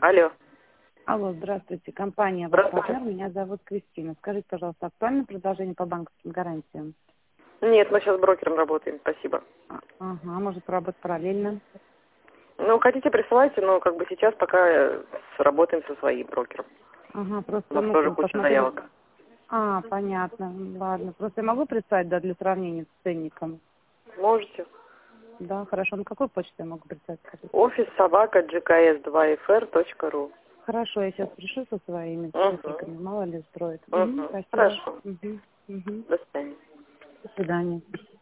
Алло. Алло, здравствуйте. Компания «Ваш Здравствуйте. партнер». Меня зовут Кристина. Скажите, пожалуйста, актуальное предложение по банковским гарантиям? Нет, мы сейчас с брокером работаем, спасибо. Ага, может поработать параллельно? Ну, хотите, присылайте, но как бы сейчас пока работаем со своим брокером. Ага, У просто, нас тоже куча заявок. Понятно. Ладно. Просто я могу представить, да, для сравнения с ценником? Можете. Да, хорошо. На какую почту я могу представить? Скажите? office@gks2fr.ru. Хорошо, я сейчас пришлю со своими ценниками. Мало ли устроит. Спасибо. Хорошо. Мгм. До свидания. До свидания.